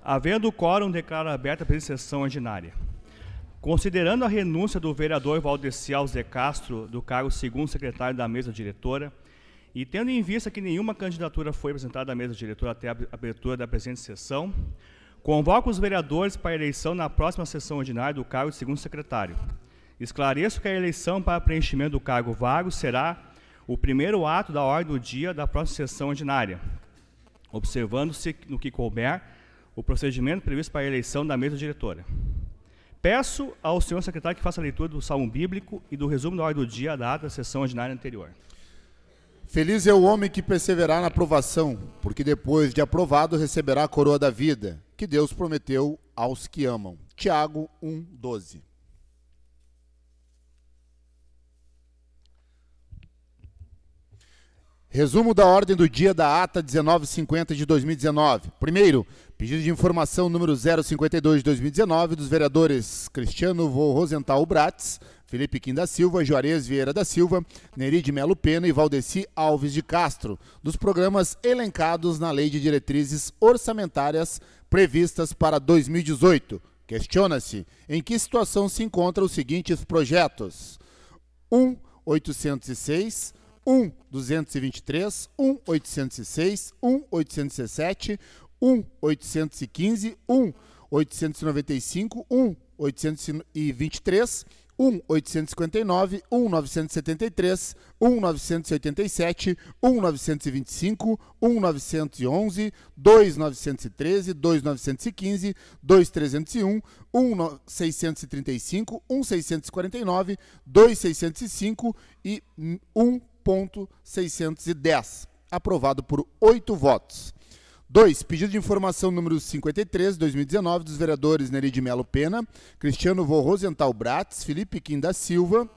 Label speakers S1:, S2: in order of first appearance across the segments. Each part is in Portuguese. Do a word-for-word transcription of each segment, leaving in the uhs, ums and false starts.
S1: Havendo quórum, declaro aberta a presente sessão ordinária. Considerando a renúncia do vereador Valdeci Alves de Castro do cargo segundo secretário da mesa diretora e tendo em vista que nenhuma candidatura foi apresentada à mesa diretora até a abertura da presente sessão, convoco os vereadores para a eleição na próxima sessão ordinária do cargo de segundo secretário. Esclareço que a eleição para preenchimento do cargo vago será o primeiro ato da ordem do dia da próxima sessão ordinária, observando-se no que couber o procedimento previsto para a eleição da mesa diretora. Peço ao senhor secretário que faça a leitura do salmo bíblico e do resumo da ordem do dia da ata da sessão ordinária anterior.
S2: Feliz é o homem que perseverar na aprovação, porque depois de aprovado receberá a coroa da vida, que Deus prometeu aos que amam. Tiago um, doze. Resumo da ordem do dia da ata dezenove cinquenta de dois mil e dezenove. Primeiro, pedido de informação número zero cinquenta e dois de dois mil e dezenove dos vereadores Cristiano Vô Rosenthal Bratz, Felipe Kim da Silva, Juarez Vieira da Silva, Neri de Melo Pena e Valdeci Alves de Castro, dos programas elencados na Lei de Diretrizes Orçamentárias previstas para dois mil e dezoito. Questiona-se em que situação se encontram os seguintes projetos: um, oitocentos e seis, um, duzentos e vinte e três, um, oitocentos e seis, um, oitocentos e dezessete, um, oitocentos e quinze, um, oitocentos e noventa e cinco, um, oitocentos e vinte e três, um, oitocentos e cinquenta e nove, um, novecentos e setenta e três, um, novecentos e oitenta e sete, um, novecentos e vinte e cinco, um, novecentos e onze, dois, novecentos e treze, dois, novecentos e quinze, dois, trezentos e um, um, seiscentos e trinta e cinco, um, seiscentos e quarenta e nove, dois, seiscentos e cinco e um ponto seiscentos e dez. Aprovado por oito votos. dois. Pedido de informação número cinquenta e três de dois mil e dezenove dos vereadores Neri de Melo Pena, Cristiano Vô Rosenthal Bratz, Felipe Kim da Silva,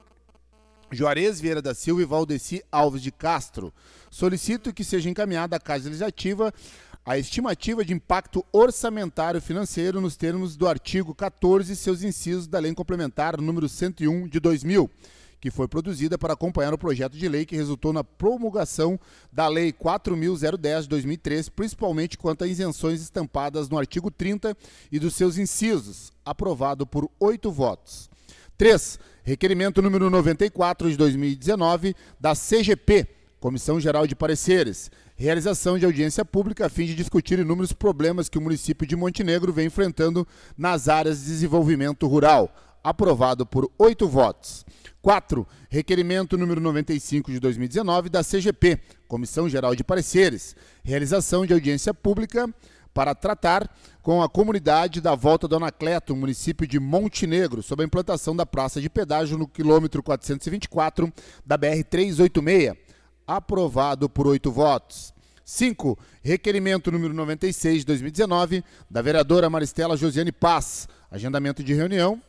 S2: Juarez Vieira da Silva e Valdeci Alves de Castro. Solicito que seja encaminhada à Casa Legislativa a estimativa de impacto orçamentário financeiro nos termos do artigo quatorze e seus incisos da Lei Complementar número cento e um de dois mil, que foi produzida para acompanhar o projeto de lei que resultou na promulgação da Lei quatro mil dez de dois mil e três, principalmente quanto a isenções estampadas no artigo trinta e dos seus incisos, aprovado por oito votos. três. Requerimento número noventa e quatro de dois mil e dezenove da C G P, Comissão Geral de Pareceres, realização de audiência pública a fim de discutir inúmeros problemas que o município de Montenegro vem enfrentando nas áreas de desenvolvimento rural, aprovado por oito votos. quatro. Requerimento número noventa e cinco de dois mil e dezenove da C G P, Comissão Geral de Pareceres, realização de audiência pública para tratar com a comunidade da Volta do Anacleto, município de Montenegro, sobre a implantação da praça de pedágio no quilômetro quatrocentos e vinte e quatro da B R trezentos e oitenta e seis, aprovado por oito votos. cinco. Requerimento número noventa e seis de dois mil e dezenove da vereadora Maristela Josiane Paz, agendamento de reunião.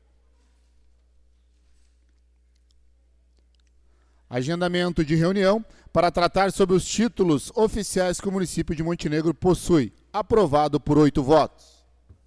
S2: Agendamento de reunião para tratar sobre os títulos oficiais que o município de Montenegro possui. Aprovado por oito votos.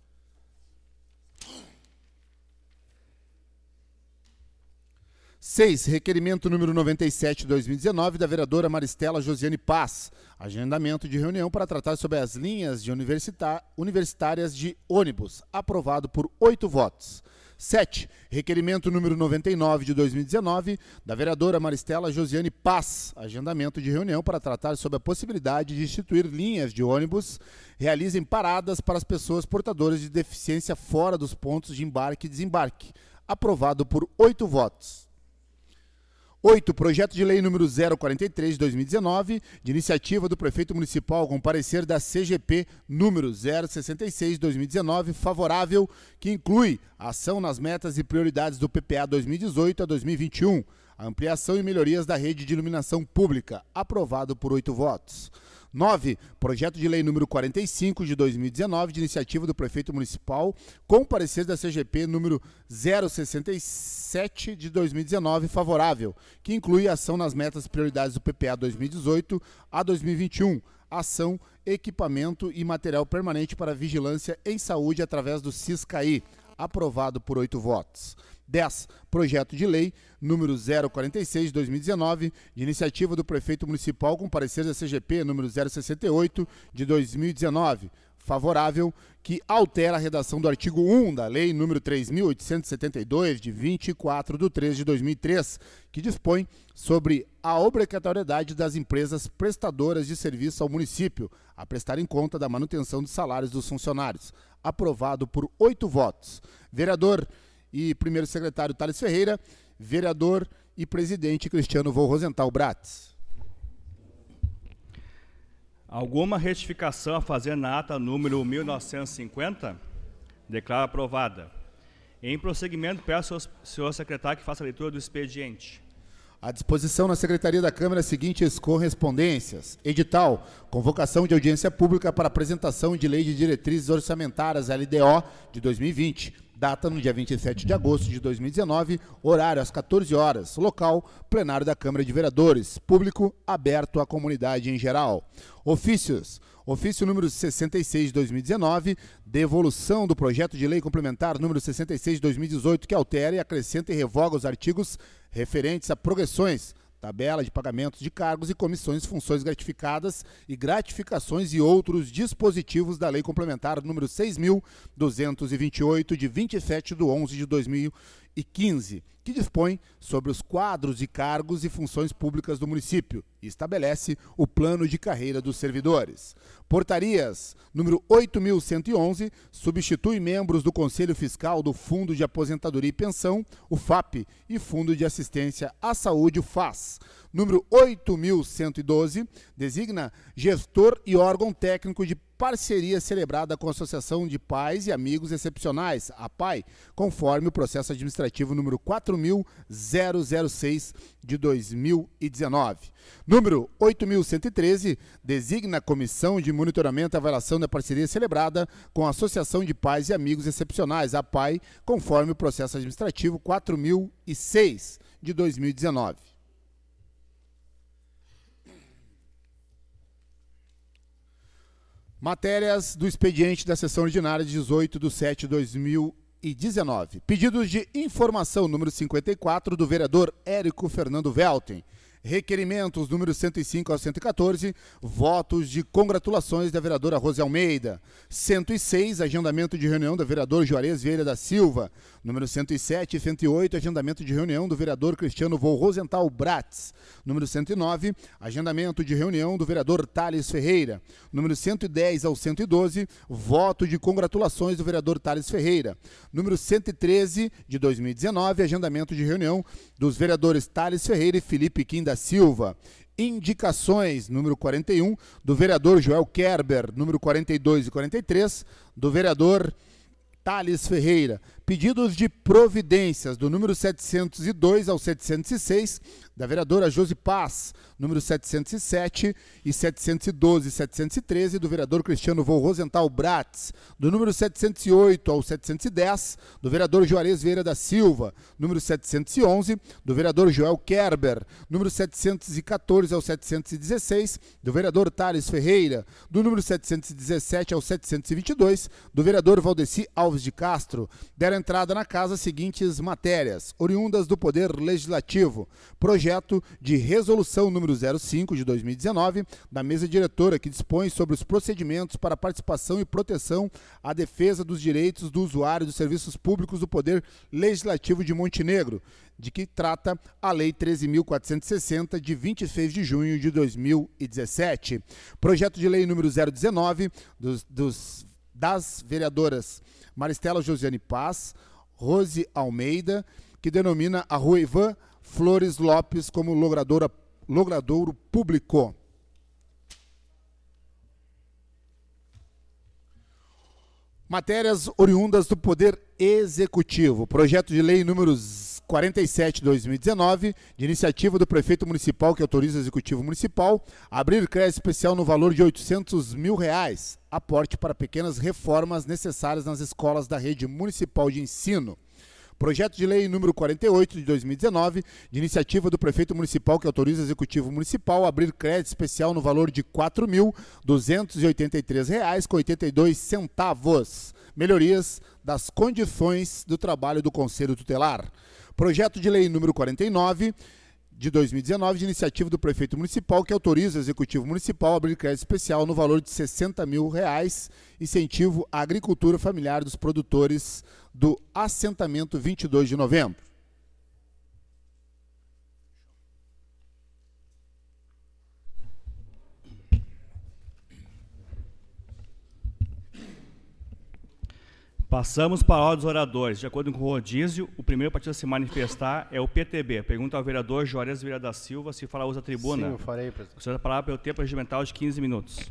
S2: seis. Requerimento número noventa e sete de dois mil e dezenove da vereadora Maristela Josiane Paz. Agendamento de reunião para tratar sobre as linhas de universitá- universitárias de ônibus. Aprovado por oito votos. sete. Requerimento número noventa e nove de dois mil e dezenove da vereadora Maristela Josiane Paz. Agendamento de reunião para tratar sobre a possibilidade de instituir linhas de ônibus realizem paradas para as pessoas portadoras de deficiência fora dos pontos de embarque e desembarque. Aprovado por oito votos. oito. Projeto de lei número zero quarenta e três de dois mil e dezenove, de iniciativa do prefeito municipal com parecer da C G P número zero sessenta e seis de dois mil e dezenove, favorável, que inclui a ação nas metas e prioridades do P P A dois mil e dezoito a dois mil e vinte e um, a ampliação e melhorias da rede de iluminação pública, aprovado por oito votos. nove. Projeto de lei número quarenta e cinco de dois mil e dezenove, de iniciativa do prefeito municipal, com parecer da C G P número zero sessenta e sete de dois mil e dezenove, favorável, que inclui a ação nas metas e prioridades do P P A dois mil e dezoito a dois mil e vinte e um, ação, equipamento e material permanente para vigilância em saúde através do Ciscaí, aprovado por oito votos. dez. Projeto de lei número zero quarenta e seis de dois mil e dezenove, de iniciativa do prefeito municipal com parecer da C G P número zero sessenta e oito de dois mil e dezenove, favorável, que altera a redação do artigo um da Lei número três mil oitocentos e setenta e dois, de vinte e quatro de três de dois mil e três, que dispõe sobre a obrigatoriedade das empresas prestadoras de serviço ao município a prestarem conta da manutenção dos salários dos funcionários. Aprovado por oito votos. Vereador e primeiro secretário Thales Ferreira, vereador e presidente Cristiano Vô Rosenthal Bratz.
S1: Alguma retificação a fazer na ata número mil novecentos e cinquenta? Declaro aprovada. Em prosseguimento, peço ao senhor secretário que faça a leitura do expediente.
S2: À disposição na Secretaria da Câmara as seguintes correspondências. Edital, convocação de audiência pública para apresentação de Lei de Diretrizes Orçamentárias, L D O, de dois mil e vinte. Data no dia vinte e sete de agosto de dois mil e dezenove, horário às quatorze horas. Local, plenário da Câmara de Vereadores. Público, aberto à comunidade em geral. Ofícios. Ofício número sessenta e seis de dois mil e dezenove, devolução do projeto de lei complementar número sessenta e seis de dois mil e dezoito, que altera e acrescenta e revoga os artigos referentes a progressões, tabela de pagamentos de cargos e comissões, funções gratificadas e gratificações e outros dispositivos da Lei Complementar número seis mil duzentos e vinte e oito, de vinte e sete de onze de dois mil e quinze, que dispõe sobre os quadros de cargos e funções públicas do município e estabelece o plano de carreira dos servidores. Portarias número oito mil cento e onze, substitui membros do Conselho Fiscal do Fundo de Aposentadoria e Pensão, o F A P, e Fundo de Assistência à Saúde, o F A S. Número oito mil cento e doze, designa gestor e órgão técnico de parceria celebrada com a Associação de Pais e Amigos Excepcionais, a P A I, conforme o processo administrativo número quatro mil seis de dois mil e dezenove. Número oito mil cento e treze, designa a Comissão de Monitoramento e Avaliação da Parceria celebrada com a Associação de Pais e Amigos Excepcionais, a P A I, conforme o processo administrativo quatro mil e seis de dois mil e dezenove. Matérias do expediente da sessão ordinária de dezoito de sete de dois mil e dezenove. Pedidos de informação número cinquenta e quatro do vereador Érico Fernando Velten. Requerimentos número cento e cinco ao cento e quatorze, votos de congratulações da vereadora Rose Almeida. cento e seis, agendamento de reunião do vereador Juarez Vieira da Silva. Número cento e sete e cento e oito, agendamento de reunião do vereador Cristiano Vô Rosenthal Bratz. Número cento e nove, agendamento de reunião do vereador Thales Ferreira. Número cento e dez ao cento e doze, voto de congratulações do vereador Thales Ferreira. Número cento e treze de dois mil e dezenove, agendamento de reunião dos vereadores Thales Ferreira e Felipe Kim da Silva. Indicações, número quarenta e um, do vereador Joel Kerber, número quarenta e dois e quarenta e três, do vereador Thales Ferreira. Pedidos de providências, do número setecentos e dois ao setecentos e seis, da vereadora Josi Paz, número setecentos e sete e setecentos e doze e setecentos e treze, do vereador Cristiano Vô Rosenthal Bratz, do número setecentos e oito ao setecentos e dez, do vereador Juarez Vieira da Silva, número setecentos e onze, do vereador Joel Kerber, número setecentos e quatorze ao setecentos e dezesseis, do vereador Thales Ferreira, do número setecentos e dezessete ao setecentos e vinte e dois, do vereador Valdeci Alves de Castro. Deram entrada na casa as seguintes matérias, oriundas do Poder Legislativo: projeto de resolução número zero cinco de dois mil e dezenove, da mesa diretora, que dispõe sobre os procedimentos para participação e proteção à defesa dos direitos do usuário dos serviços públicos do Poder Legislativo de Montenegro, de que trata a Lei treze mil quatrocentos e sessenta, de vinte e seis de junho de dois mil e dezessete. Projeto de lei número zero dezenove, dos, dos, das vereadoras Maristela Josiane Paz, Rose Almeida, que denomina a Rua Ivan Flores Lopes como logradora, logradouro público. Matérias oriundas do Poder Executivo. Projeto de lei número quarenta e sete de dois mil e dezenove, de iniciativa do prefeito municipal, que autoriza o Executivo Municipal a abrir crédito especial no valor de oitocentos mil reais, aporte para pequenas reformas necessárias nas escolas da rede municipal de ensino. Projeto de lei número quarenta e oito de dois mil e dezenove, de iniciativa do prefeito municipal, que autoriza o Executivo Municipal a abrir crédito especial no valor de quatro mil duzentos e oitenta e três reais com oitenta e dois centavos. Melhorias das condições do trabalho do Conselho Tutelar. Projeto de lei número quarenta e nove, de dois mil e dezenove, de iniciativa do prefeito municipal, que autoriza o executivo municipal a abrir crédito especial no valor de sessenta mil reais, incentivo à agricultura familiar dos produtores do assentamento vinte e dois de novembro.
S1: Passamos para a ordem dos oradores. De acordo com o rodízio, o primeiro partido a se manifestar é o P T B. Pergunta ao vereador Juarez Vieira da Silva se fará uso da tribuna.
S3: Sim, eu farei, presidente.
S1: O senhor vai parar pelo tempo regimental de quinze minutos.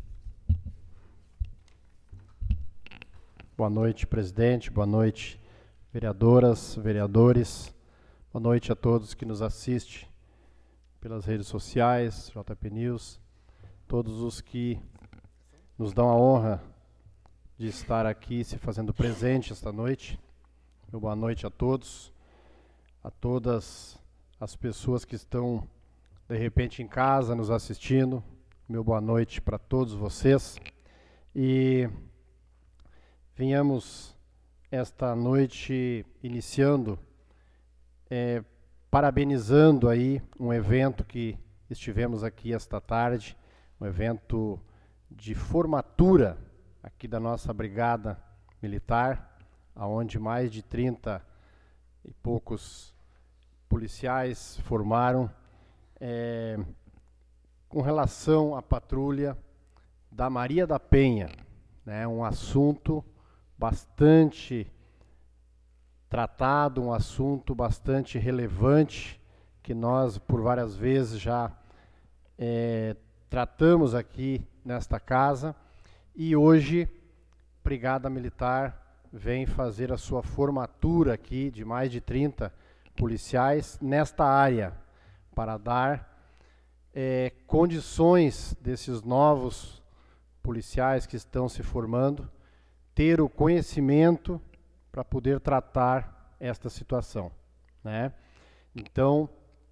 S3: Boa noite, presidente. Boa noite, vereadoras, vereadores. Boa noite a todos que nos assistem pelas redes sociais, J P News, todos os que nos dão a honra de estar aqui se fazendo presente esta noite. Meu boa noite a todos, a todas as pessoas que estão de repente em casa nos assistindo. Meu boa noite para todos vocês. E venhamos esta noite iniciando, é, parabenizando aí um evento que estivemos aqui esta tarde, um evento de formatura aqui da nossa brigada militar, aonde mais de trinta e poucos policiais formaram, é, com relação à patrulha da Maria da Penha, né, um assunto bastante tratado, um assunto bastante relevante, que nós por várias vezes já é, tratamos aqui nesta casa. E hoje, Brigada Militar vem fazer a sua formatura aqui de mais de trinta policiais nesta área, para dar é, condições desses novos policiais que estão se formando, ter o conhecimento para poder tratar esta situação, né? Então,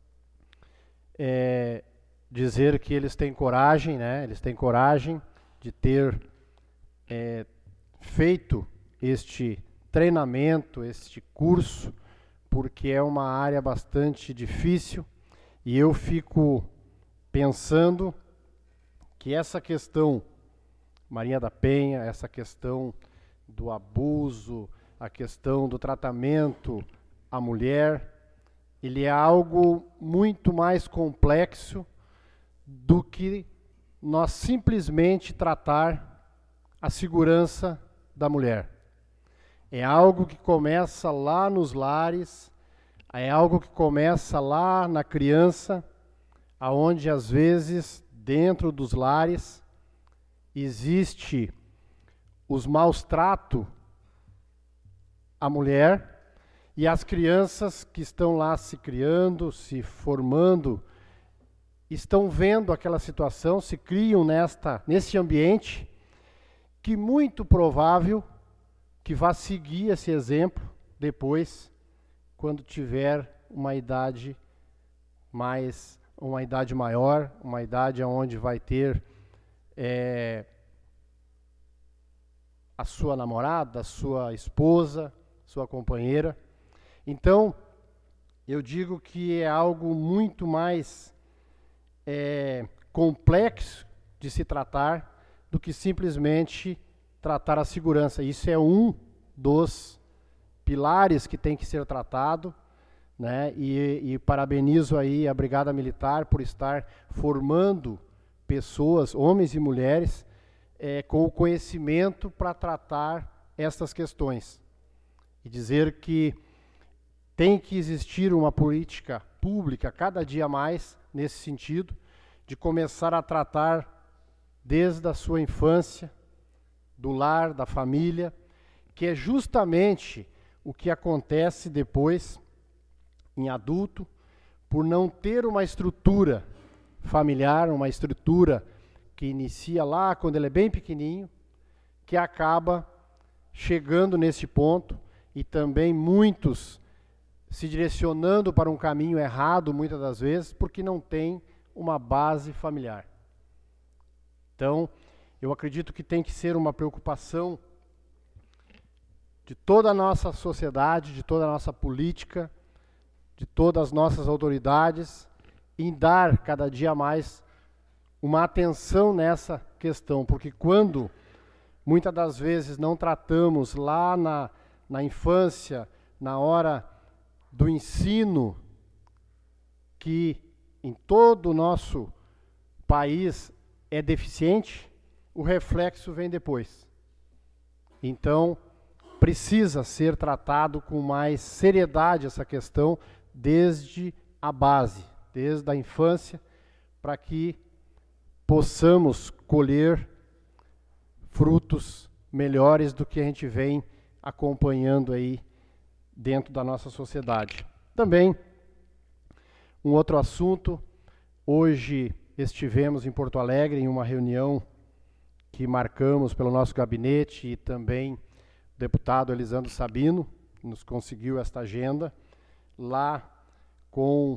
S3: é, dizer que eles têm coragem, né? Eles têm coragem de ter É, feito este treinamento, este curso, porque é uma área bastante difícil, e eu fico pensando que essa questão, Maria da Penha, essa questão do abuso, a questão do tratamento à mulher, ele é algo muito mais complexo do que nós simplesmente tratar a segurança da mulher. É algo que começa lá nos lares, é algo que começa lá na criança, aonde às vezes dentro dos lares existe os maus tratos à mulher, e as crianças que estão lá se criando, se formando, estão vendo aquela situação, se criam nesta, nesse ambiente, que muito provável que vá seguir esse exemplo depois, quando tiver uma idade mais, uma idade maior, uma idade onde vai ter é, a sua namorada, a sua esposa, sua companheira. Então, eu digo que é algo muito mais é, complexo de se tratar do que simplesmente tratar a segurança. Isso é um dos pilares que tem que ser tratado, né? E, e parabenizo aí a Brigada Militar por estar formando pessoas, homens e mulheres, é, com o conhecimento para tratar essas questões. E dizer que tem que existir uma política pública cada dia mais nesse sentido, de começar a tratar desde a sua infância, do lar, da família, que é justamente o que acontece depois, em adulto, por não ter uma estrutura familiar, uma estrutura que inicia lá quando ele é bem pequenininho, que acaba chegando nesse ponto, e também muitos se direcionando para um caminho errado, muitas das vezes, porque não tem uma base familiar. Então, eu acredito que tem que ser uma preocupação de toda a nossa sociedade, de toda a nossa política, de todas as nossas autoridades, em dar cada dia mais uma atenção nessa questão, porque quando muitas das vezes não tratamos lá na, na infância, na hora do ensino, que em todo o nosso país é deficiente, o reflexo vem depois. Então, precisa ser tratado com mais seriedade essa questão desde a base, desde a infância, para que possamos colher frutos melhores do que a gente vem acompanhando aí dentro da nossa sociedade. Também, um outro assunto, hoje estivemos em Porto Alegre em uma reunião que marcamos pelo nosso gabinete e também o deputado Elisandro Sabino nos conseguiu esta agenda, lá com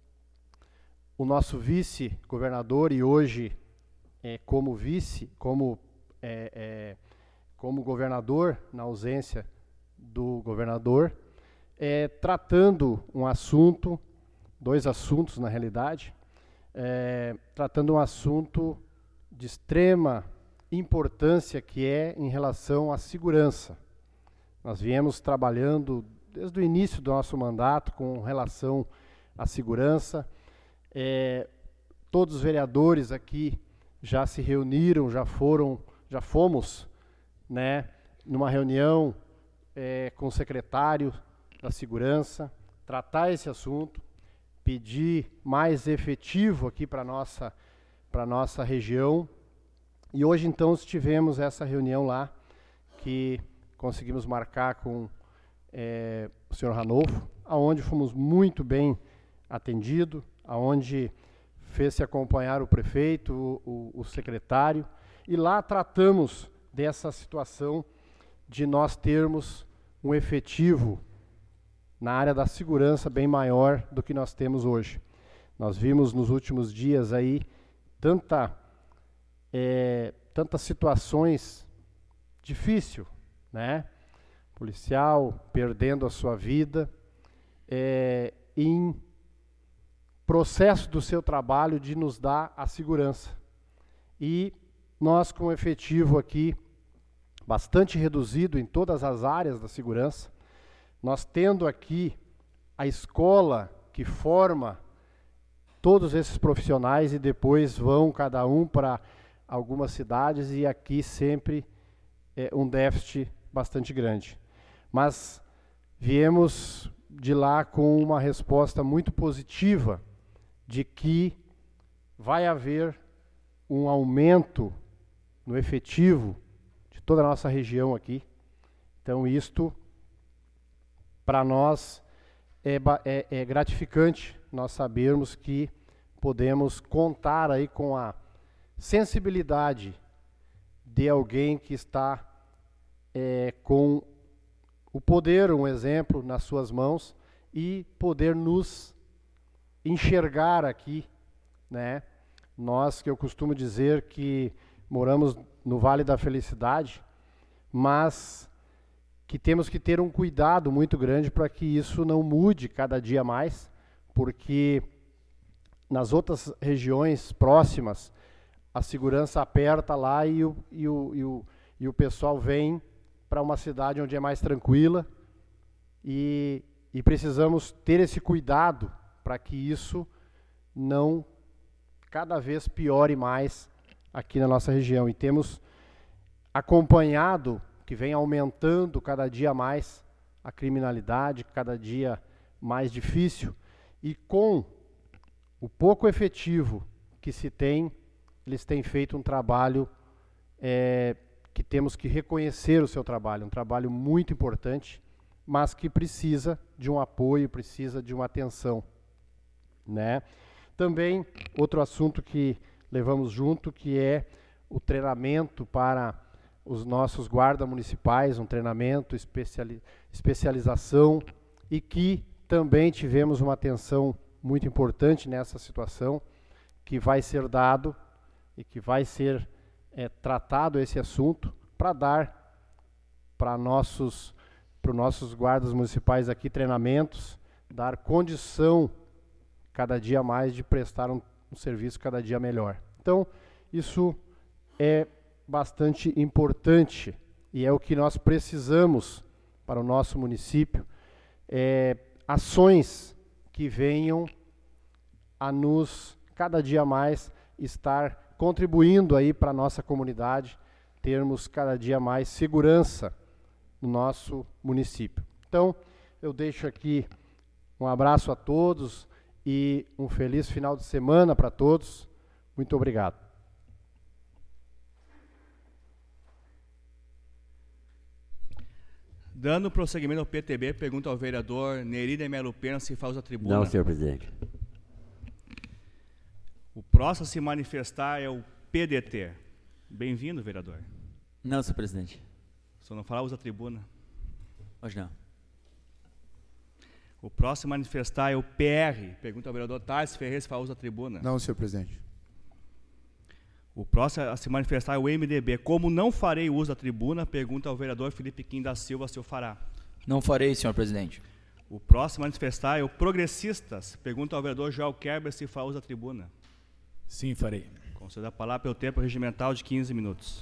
S3: o nosso vice-governador e hoje é, como vice, como, é, é, como governador, na ausência do governador, é, tratando um assunto, dois assuntos na realidade, é, tratando um assunto de extrema importância que é em relação à segurança. Nós viemos trabalhando desde o início do nosso mandato com relação à segurança. É, todos os vereadores aqui já se reuniram, já foram, já fomos, né, numa reunião é, com o secretário da segurança, tratar esse assunto, pedir mais efetivo aqui para nossa para nossa região. E hoje então tivemos essa reunião lá que conseguimos marcar com é, o senhor Ranolfo, aonde fomos muito bem atendidos, aonde fez-se acompanhar o prefeito, o, o, o secretário, e lá tratamos dessa situação de nós termos um efetivo na área da segurança bem maior do que nós temos hoje. Nós vimos nos últimos dias aí tanta, é, tantas situações difíceis, né? Policial perdendo a sua vida, é, em processo do seu trabalho de nos dar a segurança. E nós com efetivo aqui bastante reduzido em todas as áreas da segurança, nós tendo aqui a escola que forma todos esses profissionais e depois vão cada um para algumas cidades e aqui sempre é um déficit bastante grande. Mas viemos de lá com uma resposta muito positiva de que vai haver um aumento no efetivo de toda a nossa região aqui. Então isto para nós é, é, é gratificante nós sabermos que podemos contar aí com a sensibilidade de alguém que está é, com o poder, um exemplo, nas suas mãos e poder nos enxergar aqui, né? Nós, que eu costumo dizer que moramos no Vale da Felicidade, mas que temos que ter um cuidado muito grande para que isso não mude cada dia mais, porque nas outras regiões próximas a segurança aperta lá e o, e o, e o, e o pessoal vem para uma cidade onde é mais tranquila e, e precisamos ter esse cuidado para que isso não cada vez piore mais aqui na nossa região. E temos acompanhado que vem aumentando cada dia mais a criminalidade, cada dia mais difícil, e com o pouco efetivo que se tem, eles têm feito um trabalho é, que temos que reconhecer o seu trabalho, um trabalho muito importante, mas que precisa de um apoio, precisa de uma atenção, né? Também outro assunto que levamos junto, que é o treinamento para os nossos guardas municipais, um treinamento, especiali especialização, e que também tivemos uma atenção muito importante nessa situação, que vai ser dado e que vai ser é, tratado esse assunto para dar para nossos, para os nossos guardas municipais aqui treinamentos, dar condição cada dia mais, de prestar um, um serviço cada dia melhor. Então, isso é bastante importante e é o que nós precisamos para o nosso município, é, ações que venham a nos, cada dia mais, estar contribuindo aí para a nossa comunidade, termos cada dia mais segurança no nosso município. Então, eu deixo aqui um abraço a todos e um feliz final de semana para todos. Muito obrigado.
S1: Dando prosseguimento ao P T B, pergunta ao vereador Neri de Melo Pena se faz a tribuna.
S4: Não, senhor presidente.
S1: O próximo a se manifestar é o P D T. Bem-vindo, vereador.
S4: Não, senhor presidente.
S1: Só não falar, usa a tribuna.
S4: Hoje não.
S1: O próximo a manifestar é o P R. Pergunta ao vereador Tarcísio Ferreira se fala, usa a tribuna.
S2: Não, senhor presidente.
S1: O próximo a se manifestar é o M D B. Como não farei uso da tribuna, pergunta ao vereador Felipe Kim da Silva se eu fará.
S5: Não farei, senhor presidente.
S1: O próximo a manifestar é o Progressistas. Pergunta ao vereador Joel Kerber se fala, usa a tribuna.
S6: Sim, farei.
S1: Conceda a palavra pelo tempo regimental de quinze minutos.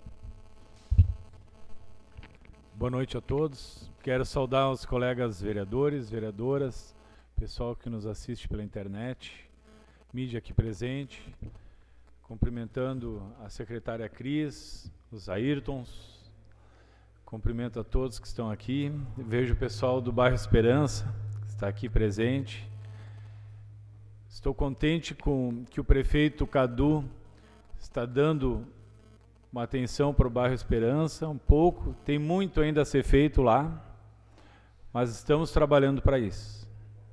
S6: Boa noite a todos. Quero saudar os colegas vereadores, vereadoras, pessoal que nos assiste pela internet, mídia aqui presente, cumprimentando a secretária Cris, os Ayrtons, cumprimento a todos que estão aqui. Vejo o pessoal do bairro Esperança, que está aqui presente. Estou contente com que o prefeito Cadu está dando uma atenção para o bairro Esperança, um pouco, tem muito ainda a ser feito lá, mas estamos trabalhando para isso.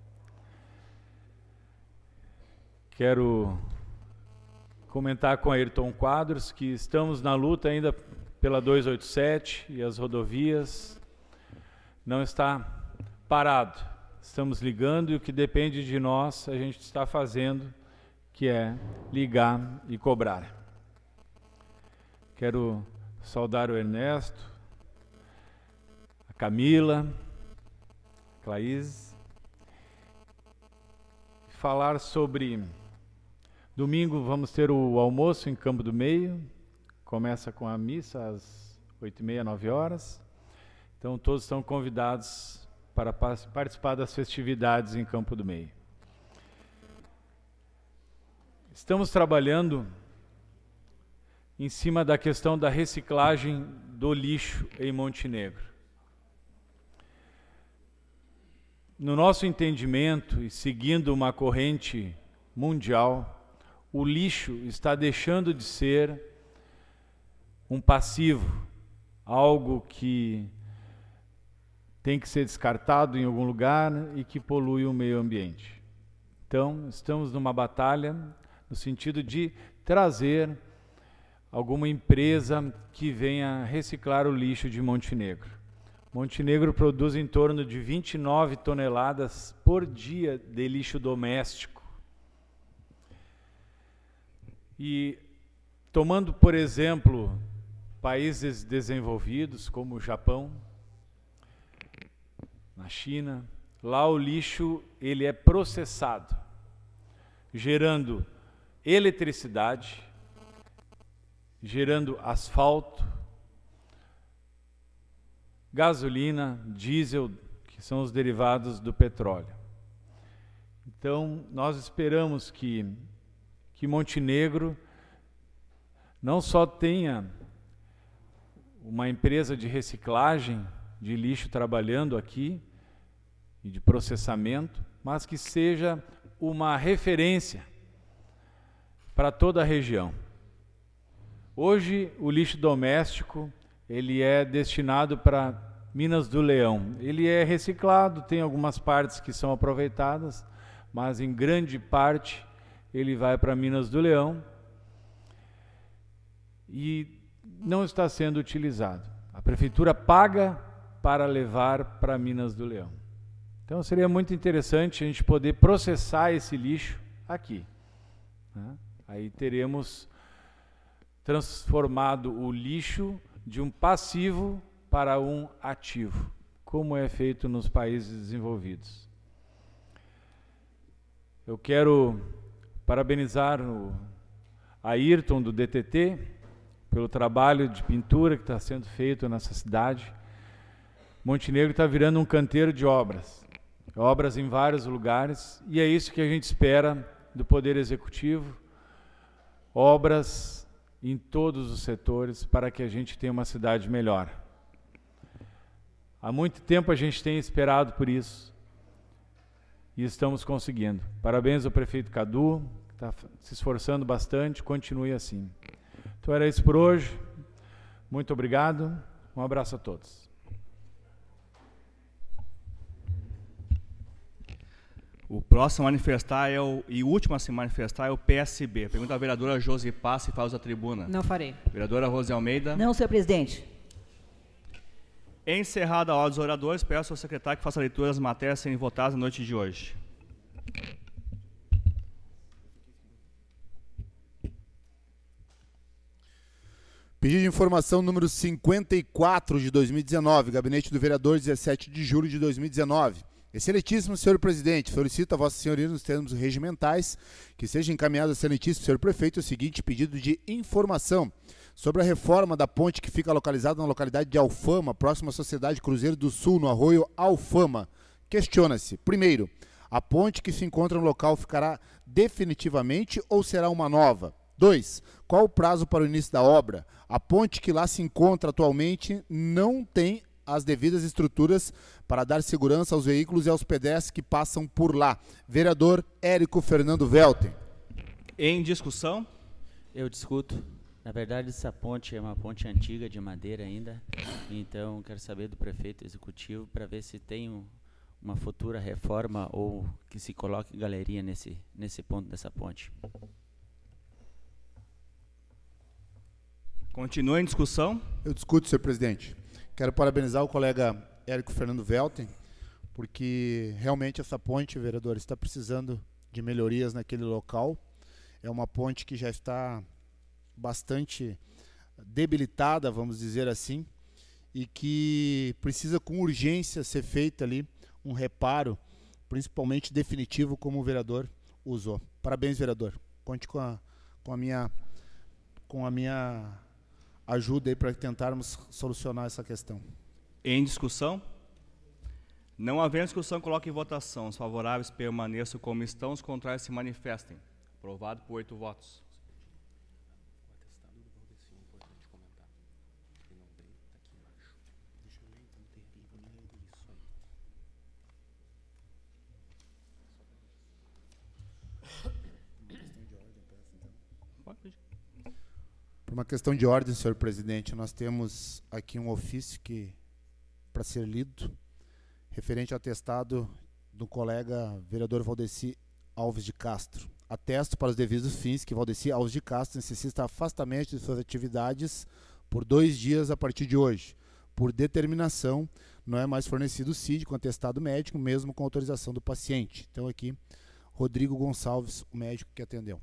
S6: Quero comentar com a Ayrton Quadros que estamos na luta ainda pela duzentos e oitenta e sete e as rodovias, não está parado, estamos ligando e o que depende de nós a gente está fazendo, que é ligar e cobrar. Quero saudar o Ernesto, a Camila, a Claís, falar sobre domingo vamos ter o almoço em Campo do Meio, começa com a missa às oito e meia, nove horas, então todos estão convidados para participar das festividades em Campo do Meio. Estamos trabalhando em cima da questão da reciclagem do lixo em Montenegro. No nosso entendimento, e seguindo uma corrente mundial, o lixo está deixando de ser um passivo, algo que tem que ser descartado em algum lugar e que polui o meio ambiente. Então, estamos numa batalha no sentido de trazer alguma empresa que venha reciclar o lixo de Montenegro. Montenegro produz em torno de vinte e nove toneladas por dia de lixo doméstico. E, tomando, por exemplo, países desenvolvidos como o Japão, na China, lá o lixo ele é processado, gerando eletricidade, gerando asfalto, gasolina, diesel, que são os derivados do petróleo. Então, nós esperamos que, que Montenegro não só tenha uma empresa de reciclagem de lixo trabalhando aqui, e de processamento, mas que seja uma referência para toda a região. Hoje, o lixo doméstico, ele é destinado para Minas do Leão. Ele é reciclado, tem algumas partes que são aproveitadas, mas em grande parte ele vai para Minas do Leão e não está sendo utilizado. A prefeitura paga para levar para Minas do Leão. Então seria muito interessante a gente poder processar esse lixo aqui, né? Aí teremos transformado o lixo de um passivo para um ativo, como é feito nos países desenvolvidos. Eu quero parabenizar o Ayrton do D T T pelo trabalho de pintura que está sendo feito nessa cidade. Montenegro está virando um canteiro de obras, obras em vários lugares, e é isso que a gente espera do Poder Executivo, obras em todos os setores para que a gente tenha uma cidade melhor. Há muito tempo a gente tem esperado por isso e estamos conseguindo. Parabéns ao prefeito Cadu, que está se esforçando bastante, continue assim. Então era isso por hoje, muito obrigado, um abraço a todos.
S1: O próximo a manifestar é o, e o último a se manifestar é o P S B. Pergunta a vereadora Josi Paz se faz a tribuna.
S7: Não farei.
S1: Vereadora Rose Almeida.
S7: Não, senhor presidente.
S1: Encerrada a ordem dos oradores, peço ao secretário que faça a leitura das matérias a serem votadas na noite de hoje.
S2: Pedido de informação número cinquenta e quatro de dois mil e dezenove, Gabinete do Vereador, dezessete de julho de dois mil e dezenove. Excelentíssimo senhor presidente, solicito a vossa senhoria nos termos regimentais que seja encaminhado ao excelentíssimo senhor prefeito o seguinte pedido de informação sobre a reforma da ponte que fica localizada na localidade de Alfama, próxima à Sociedade Cruzeiro do Sul, no arroio Alfama. Questiona-se, primeiro, a ponte que se encontra no local ficará definitivamente ou será uma nova? Dois, qual o prazo para o início da obra? A ponte que lá se encontra atualmente não tem as devidas estruturas para dar segurança aos veículos e aos pedestres que passam por lá. Vereador Érico Fernando Velten.
S1: Em discussão?
S4: Eu discuto. Na verdade, essa ponte é uma ponte antiga, de madeira ainda. Então, quero saber do prefeito executivo para ver se tem um, uma futura reforma ou que se coloque galeria nesse, nesse ponto dessa ponte.
S1: Continua em discussão?
S2: Eu discuto, senhor presidente. Quero parabenizar o colega Érico Fernando Velten, porque realmente essa ponte, vereador, está precisando de melhorias naquele local. É uma ponte que já está bastante debilitada, vamos dizer assim, e que precisa com urgência ser feita ali um reparo, principalmente definitivo, como o vereador usou. Parabéns, vereador. Conte com a, com a minha... Com a minha ajuda aí para tentarmos solucionar essa questão.
S1: Em discussão? Não havendo discussão, coloque em votação. Os favoráveis permaneçam como estão, os contrários se manifestem. Aprovado por oito votos.
S2: Por uma questão de ordem, senhor presidente, nós temos aqui um ofício que para ser lido, referente ao atestado do colega vereador Valdeci Alves de Castro. Atesto para os devidos fins que Valdeci Alves de Castro necessita afastamento de suas atividades por dois dias a partir de hoje. Por determinação, não é mais fornecido o C I D com atestado médico, mesmo com autorização do paciente. Então aqui, Rodrigo Gonçalves, o médico que atendeu.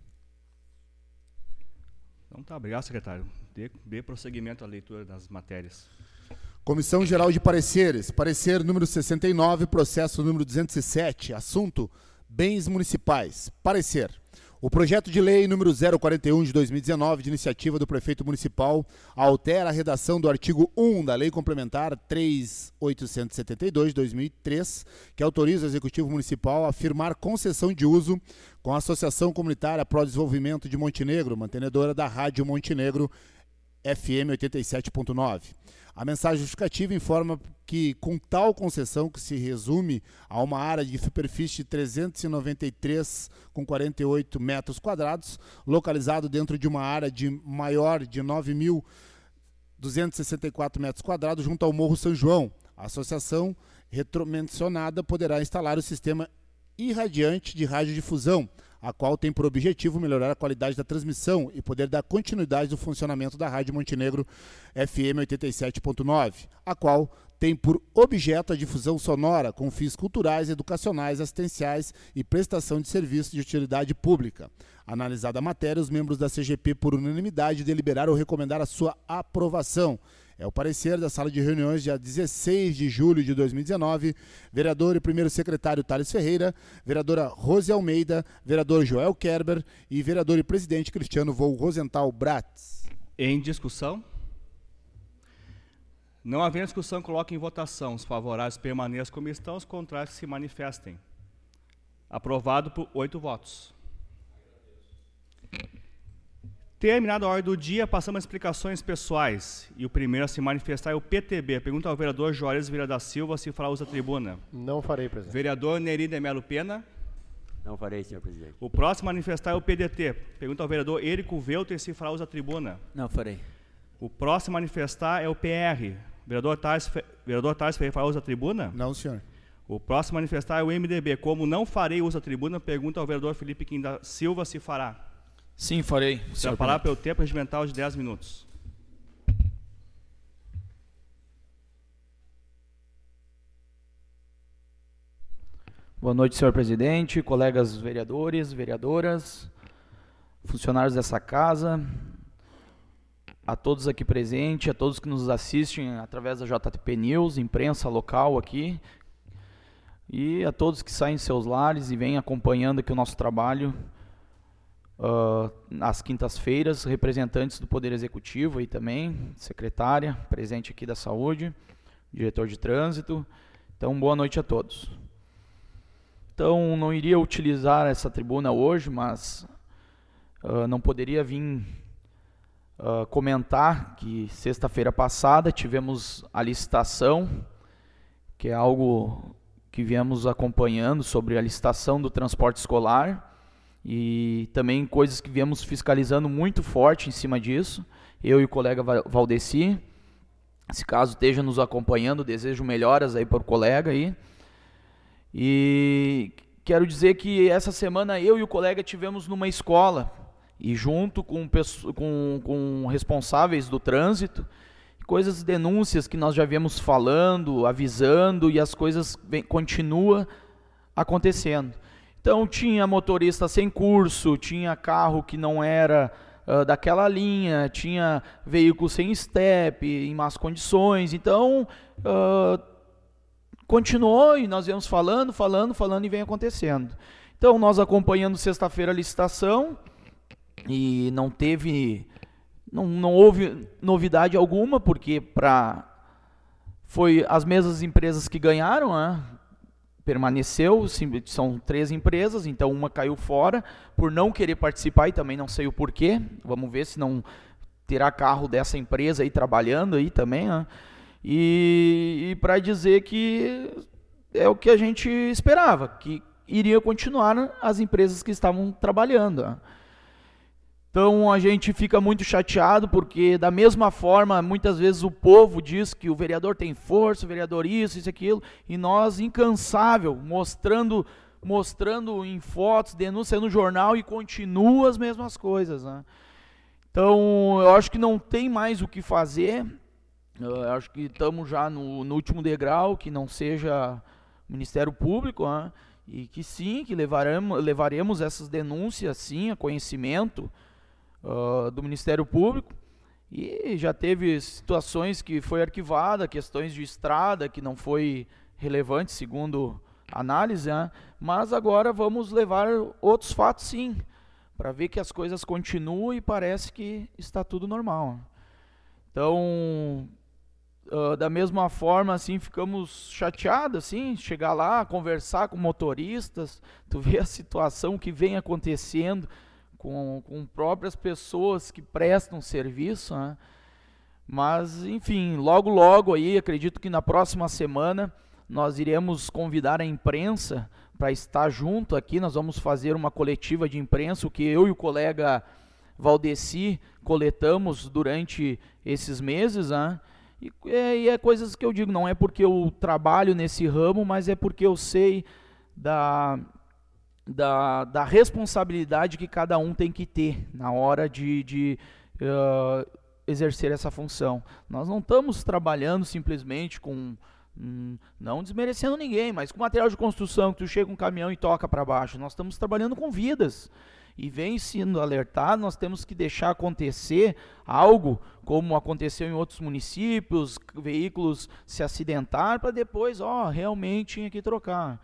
S1: Então tá, obrigado, secretário. Dê, dê prosseguimento à leitura das matérias.
S2: Comissão Geral de Pareceres. Parecer número sessenta e nove, processo número duzentos e sete, assunto bens municipais. Parecer. O projeto de lei número zero quarenta e um de dois mil e dezenove, de iniciativa do prefeito municipal, altera a redação do artigo um da Lei Complementar três mil oitocentos e setenta e dois de dois mil e três, que autoriza o Executivo Municipal a firmar concessão de uso com a Associação Comunitária Pro Desenvolvimento de Montenegro, mantenedora da Rádio Montenegro F M oitenta e sete ponto nove. A mensagem justificativa informa que, com tal concessão, que se resume a uma área de superfície de trezentos e noventa e três vírgula quarenta e oito metros quadrados, localizado dentro de uma área de maior de nove mil duzentos e sessenta e quatro metros quadrados, junto ao Morro São João, a associação retromencionada poderá instalar o sistema irradiante de radiodifusão, a qual tem por objetivo melhorar a qualidade da transmissão e poder dar continuidade do funcionamento da Rádio Montenegro F M oitenta e sete ponto nove, a qual tem por objeto a difusão sonora com fins culturais, educacionais, assistenciais e prestação de serviços de utilidade pública. Analisada a matéria, os membros da C G P, por unanimidade, deliberaram recomendar a sua aprovação. É o parecer da sala de reuniões dia dezesseis de julho de dois mil e dezenove, vereador e primeiro secretário Thales Ferreira, vereadora Rose Almeida, vereador Joel Kerber e vereador e presidente Cristiano Vou Rosenthal Bratz.
S1: Em discussão? Não havendo discussão, coloque em votação. Os favoráveis permaneçam como estão, os contrários se manifestem. Aprovado por oito votos. Terminada a ordem do dia, passamos às explicações pessoais. E o primeiro a se manifestar é o P T B. Pergunta ao vereador Juarez Vieira da Silva se fará uso da tribuna.
S3: Não farei, presidente.
S1: Vereador Neri de Melo Pena.
S7: Não farei, senhor presidente.
S1: O próximo a manifestar é o P D T. Pergunta ao vereador Érico Velter se fará uso da tribuna.
S4: Não farei.
S1: O próximo a manifestar é o P R. Vereador Thales, Fe... vereador Thales Ferreira fará uso da tribuna?
S2: Não, senhor.
S1: O próximo a manifestar é o M D B. Como não farei uso da tribuna, pergunta ao vereador Felipe Quim da Silva se fará.
S5: Sim, farei.
S1: Será parar pelo tempo regimental de dez minutos.
S5: Boa noite, senhor presidente, colegas vereadores, vereadoras, funcionários dessa casa, a todos aqui presentes, a todos que nos assistem através da J T P News, imprensa local aqui, e a todos que saem de seus lares e vêm acompanhando aqui o nosso trabalho uh, às quintas-feiras, representantes do Poder Executivo aí também, secretária, presente aqui da Saúde, diretor de Trânsito. Então, boa noite a todos. Então, não iria utilizar essa tribuna hoje, mas uh, não poderia vir uh, comentar que sexta-feira passada tivemos a licitação, que é algo que viemos acompanhando sobre a licitação do transporte escolar e também coisas que viemos fiscalizando muito forte em cima disso, eu e o colega Valdeci. Se caso esteja nos acompanhando, desejo melhoras aí para o colega aí. E quero dizer que essa semana eu e o colega tivemos numa escola e junto com, com, com responsáveis do trânsito, coisas, denúncias que nós já viemos falando, avisando, e as coisas vem, continuam acontecendo. Então tinha motorista sem curso, tinha carro que não era uh, daquela linha, tinha veículo sem estepe, em más condições. Então uh, continuou e nós viemos falando, falando, falando e vem acontecendo. Então nós acompanhando sexta-feira a licitação e não teve... Não, não houve novidade alguma, porque pra, foi as mesmas empresas que ganharam, né? Permaneceu, são três empresas, então uma caiu fora por não querer participar e também não sei o porquê. Vamos ver se não terá carro dessa empresa aí trabalhando aí também, né? E, e para dizer que é o que a gente esperava, que iria continuar as empresas que estavam trabalhando, né? Então a gente fica muito chateado porque da mesma forma muitas vezes o povo diz que o vereador tem força, o vereador isso, isso, aquilo, e nós incansável, mostrando, mostrando em fotos, denúncia no jornal e continua as mesmas coisas, né? Então eu acho que não tem mais o que fazer, eu acho que estamos já no, no último degrau, que não seja o Ministério Público, né? E que sim, que levaremos, levaremos essas denúncias sim a conhecimento Uh, do Ministério Público, e já teve situações que foi arquivada, questões de estrada que não foi relevante segundo a análise, né? Mas agora vamos levar outros fatos sim, para ver que as coisas continuam e parece que está tudo normal. Então, uh, da mesma forma, assim, ficamos chateados, assim, chegar lá, conversar com motoristas, tu vê a situação que vem acontecendo, Com, com próprias pessoas que prestam serviço, né? Mas, enfim, logo, logo aí, acredito que na próxima semana nós iremos convidar a imprensa para estar junto aqui, nós vamos fazer uma coletiva de imprensa, o que eu e o colega Valdeci coletamos durante esses meses, né? E é, e é coisas que eu digo, não é porque eu trabalho nesse ramo, mas é porque eu sei da... Da, da responsabilidade que cada um tem que ter na hora de, de uh, exercer essa função. Nós não estamos trabalhando simplesmente com, hum, não desmerecendo ninguém, mas com material de construção, que tu chega um caminhão e toca para baixo. Nós estamos trabalhando com vidas. e vem sendo alertado, nós temos que deixar acontecer algo como aconteceu em outros municípios, veículos se acidentar, para depois, ó, realmente tinha que trocar.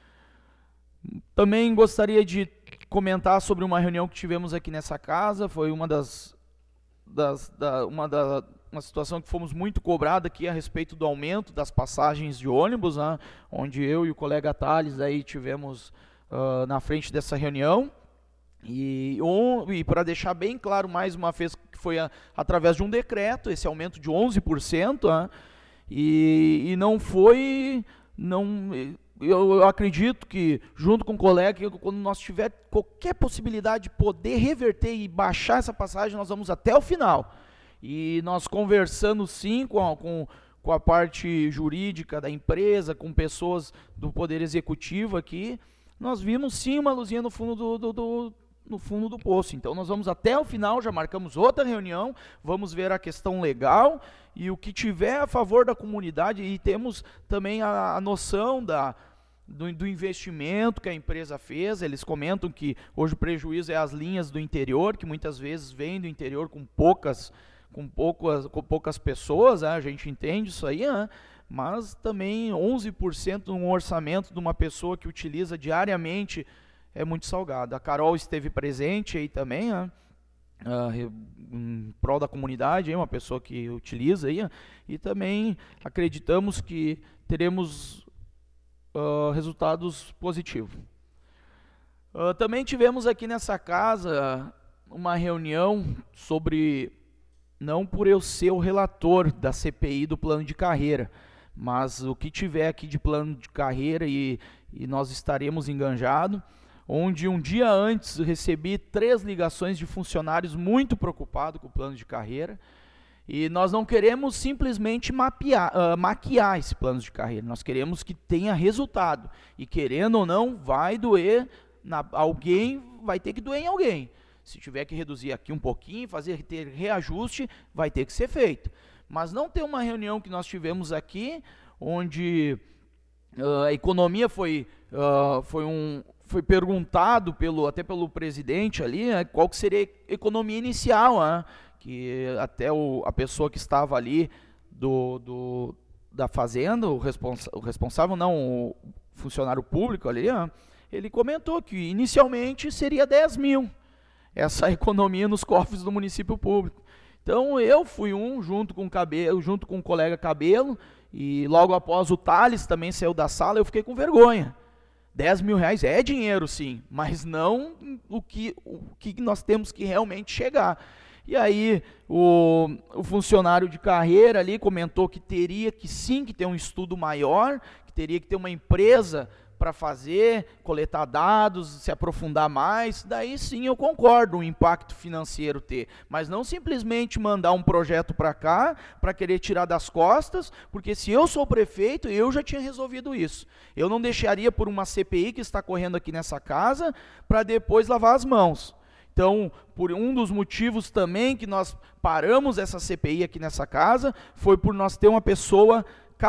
S5: Também gostaria de comentar sobre uma reunião que tivemos aqui nessa casa, foi uma das, das da, uma da, uma situação que fomos muito cobrados aqui a respeito do aumento das passagens de ônibus, né, onde eu e o colega Thales aí tivemos uh, na frente dessa reunião. E, um, e para deixar bem claro, mais uma vez, que foi a, através de um decreto, esse aumento de onze por cento, né, e, e não foi, não, eu, eu acredito que, junto com o colega, quando nós tiver qualquer possibilidade de poder reverter e baixar essa passagem, nós vamos até o final. E nós conversando sim com a, com, com a parte jurídica da empresa, com pessoas do Poder Executivo aqui, nós vimos sim uma luzinha no fundo do, do, do no fundo do poço. Então nós vamos até o final, já marcamos outra reunião, vamos ver a questão legal e o que tiver a favor da comunidade, e temos também a, a noção da, do, do investimento que a empresa fez. Eles comentam que hoje o prejuízo é as linhas do interior, que muitas vezes vêm do interior com poucas, com poucas, com poucas pessoas, né? A gente entende isso aí, né? Mas também onze por cento no orçamento de uma pessoa que utiliza diariamente é muito salgado. A Carol esteve presente aí também, né, uh, em prol da comunidade, aí, uma pessoa que utiliza aí, e também acreditamos que teremos uh, resultados positivos. Uh, também tivemos aqui nessa casa uma reunião sobre, não por eu ser o relator da C P I do plano de carreira, mas o que tiver aqui de plano de carreira, e, e nós estaremos enganjados, onde um dia antes recebi três ligações de funcionários muito preocupados com o plano de carreira, e nós não queremos simplesmente mapear, uh, maquiar esse plano de carreira, nós queremos que tenha resultado, e querendo ou não, vai doer, na, alguém vai ter que doer em alguém. Se tiver que reduzir aqui um pouquinho, fazer ter reajuste, vai ter que ser feito. Mas não ter uma reunião que nós tivemos aqui, onde uh, a economia foi, uh, foi um... foi perguntado pelo, até pelo presidente ali, né, qual que seria a economia inicial, né, que até o, a pessoa que estava ali do, do, da fazenda, o, responsa, o responsável, não, o funcionário público ali, né, ele comentou que inicialmente seria dez mil, essa economia nos cofres do município público. Então eu fui um, junto com o, Cabelo, junto com o colega Cabelo, e logo após o Thales também saiu da sala, eu fiquei com vergonha. dez mil reais é dinheiro, sim, mas não o que, o que nós temos que realmente chegar. E aí o, o funcionário de carreira ali comentou que teria que sim, que ter um estudo maior, que teria que ter uma empresa para fazer, coletar dados, se aprofundar mais. Daí sim eu concordo, o impacto financeiro ter, mas não simplesmente mandar um projeto para cá, para querer tirar das costas, porque se eu sou prefeito, eu já tinha resolvido isso. Eu não deixaria por uma C P I que está correndo aqui nessa casa, para depois lavar as mãos. Então, por um dos motivos também que nós paramos essa C P I aqui nessa casa, foi por nós ter uma pessoa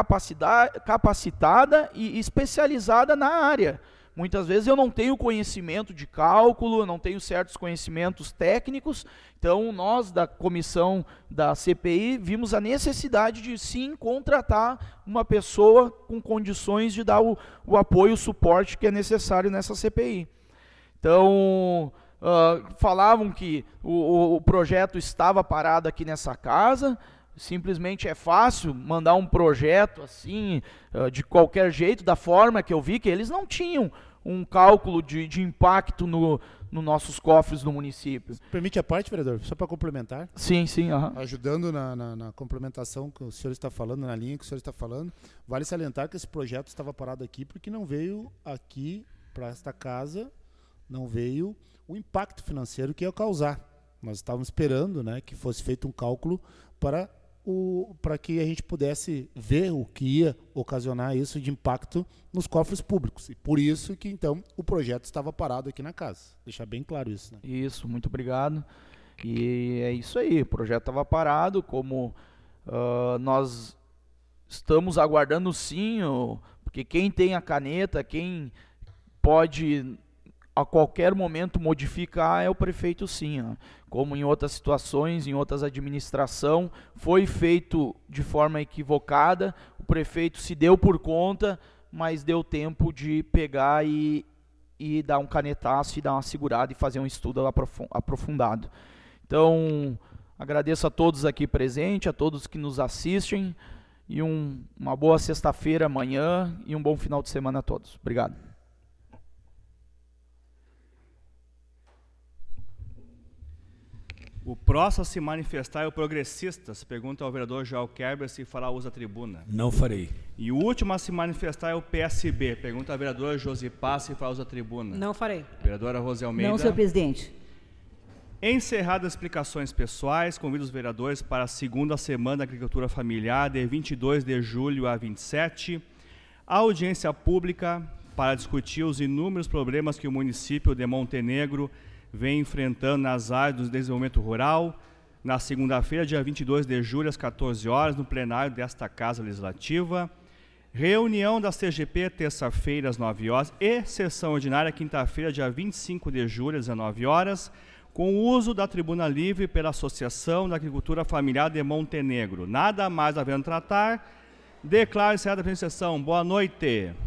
S5: capacitada e especializada na área. Muitas vezes eu não tenho conhecimento de cálculo, eu não tenho certos conhecimentos técnicos, então nós da comissão da C P I vimos a necessidade de sim contratar uma pessoa com condições de dar o, o apoio, o suporte que é necessário nessa C P I. Então, uh, falavam que o, o projeto estava parado aqui nessa casa. Simplesmente é fácil mandar um projeto assim, de qualquer jeito, da forma que eu vi, que eles não tinham um cálculo de, de impacto no, nos nossos cofres do município.
S2: Permite a parte, vereador? Só para complementar?
S5: Sim, sim. Uh-huh.
S2: Ajudando na, na, na complementação que o senhor está falando, na linha que o senhor está falando, vale salientar que esse projeto estava parado aqui porque não veio aqui para esta casa, não veio o impacto financeiro que ia causar. Nós estávamos esperando, né, que fosse feito um cálculo para para que a gente pudesse ver o que ia ocasionar isso de impacto nos cofres públicos. E por isso que, então, o projeto estava parado aqui na casa. Deixar bem claro isso. Né?
S5: Isso, muito obrigado. E é isso aí, o projeto estava parado, como uh, nós estamos aguardando sim, o, porque quem tem a caneta, quem pode a qualquer momento modificar é o prefeito, sim. Ó. Como em outras situações, em outras administrações, foi feito de forma equivocada, o prefeito se deu por conta, mas deu tempo de pegar e, e dar um canetaço e dar uma segurada e fazer um estudo aprofundado. Então, agradeço a todos aqui presentes, a todos que nos assistem, e um, uma boa sexta-feira amanhã e um bom final de semana a todos. Obrigado.
S1: O próximo a se manifestar é o Progressistas. Pergunta ao vereador João Kerber se fará uso da tribuna.
S8: Não farei.
S1: E o último a se manifestar é o P S B. Pergunta ao vereador Josipá se fará uso da tribuna.
S9: Não farei.
S1: Vereadora Rose Almeida.
S9: Não, senhor presidente.
S1: Encerradas as explicações pessoais, convido os vereadores para a segunda semana da Agricultura Familiar, de vinte e dois de julho a vinte e sete. A audiência pública para discutir os inúmeros problemas que o município de Montenegro vem enfrentando nas áreas do desenvolvimento rural, na segunda-feira, dia vinte e dois de julho, às quatorze horas, no plenário desta Casa Legislativa. Reunião da C G P, terça-feira, às nove horas, e sessão ordinária, quinta-feira, dia vinte e cinco de julho, às dezenove horas, com o uso da tribuna livre pela Associação da Agricultura Familiar de Montenegro. Nada mais havendo tratar, declaro encerrada a sessão. Boa noite.